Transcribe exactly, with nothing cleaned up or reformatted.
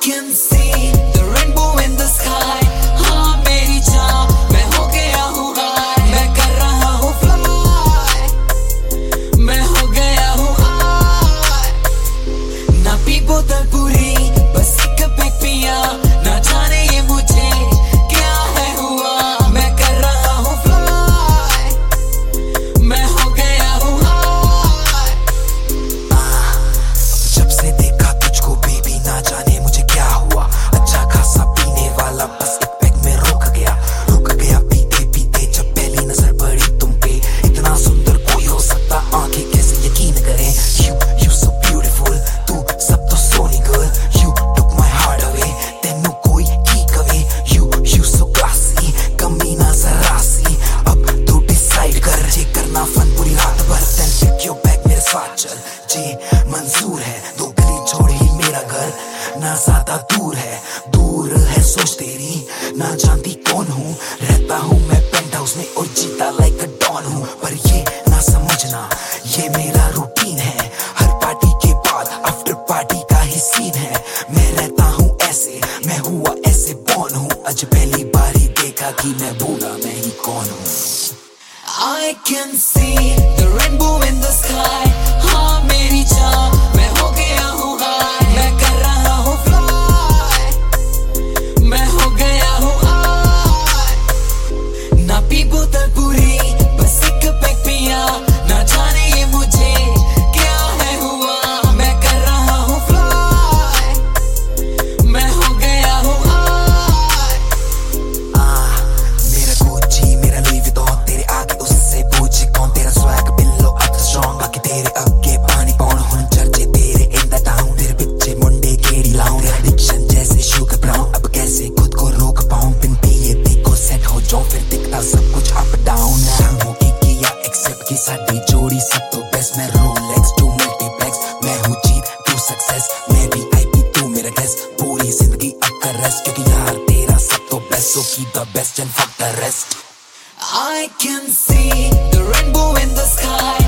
can see the rainbow in the sky. हाँ मेरी जान, मैं हो गया हूँ high. मैं कर रहा हूँ fly. मैं हो गया हूँ high. ना पी बोतल पूरी, बस एक पैक पिया. ना जाने ये मुझे क्या है हुआ. मैं कर रहा हूँ fly. मैं हो गया हूँ high. जब से देखा तुझको बेबी, ना जाने मुझे क्या हुआ. अच्छा खासा पीने वाला, बस एक पैक में रुक गया रुक गया पीते पीते जब पहली नजर पड़ी तुम पे. इतना सुंदर कोई हो सकता, आंखें कैसे यकीन करें. You you so beautiful, तू सब तो Soni girl. You took my heart away, तेनू कोई की कवे. You you so classy, कमी ना जरा सी. अब तू डिसाइड कर, जे करना फन पूरी रात भर. Then pick your bag मेरे साथ चल, जे मंजूर है. दो गली छोड़ ही मेरा घर, ना ज्यादा दूर है. दूर है सोच तेरी, ना जानती कौन हूँ. रहता हूँ मैं पेंट हाउस में और जीता लाइक अ डॉन हूँ. पर ये ना समझना, ये मेरा रूटीन है. हर पार्टी के बाद आफ्टर पार्टी का ही सीन है. मैं रहता हूँ ऐसे, मैं हुआ ऐसे बॉर्न हूँ. आज पहली बार ही देखा कि मैं भूला मैं ही कौन हूँ. I can see the rainbow in the sky. हाँ मेरी जान, मैं हो गया हूँ high. मैं कर रहा हूँ fly. मैं हो गया हूँ high. ना पी बोतल पूरी, बस एक पैक पिया. ना जाने ये मुझे क्या है हुआ. मैं कर रहा हूँ fly. मैं हो गया हूँ high. मेरा गुच्ची मेरा लुई विटॉन, तेरे आगे उससे पूछे कौन. तेरा स्वैग बिल्लो अप स्ट्रॉन्ग, बाकी तेरे आगे पानी कौन. हुन चर्चे तेरे इन द टाउन, तेरे पीछे मुंडे केड़ी लाऊं. तेरा डिक्शन जैसे शुगर ब्राउन, अब कैसे खुद को रोक पाऊं. बिन पिए देखो सेट हो जाऊं, फिर दिखता सब कुछ अप डाउन. हो की किया एक्सेप्ट की साडी जोड़ी सब तो बेस्ट. मैं रोलेक्स टू मल्टीप्लेक्स, मैं हूँ जीत तू सक्सेस. मैं भी आईपी तू मेरा गेस्ट, पूरी जिंदगी अब कर रेस्ट. क्योंकि यार तेरा सब तो best, so keep the best and fuck the rest. I can see the rainbow in the sky.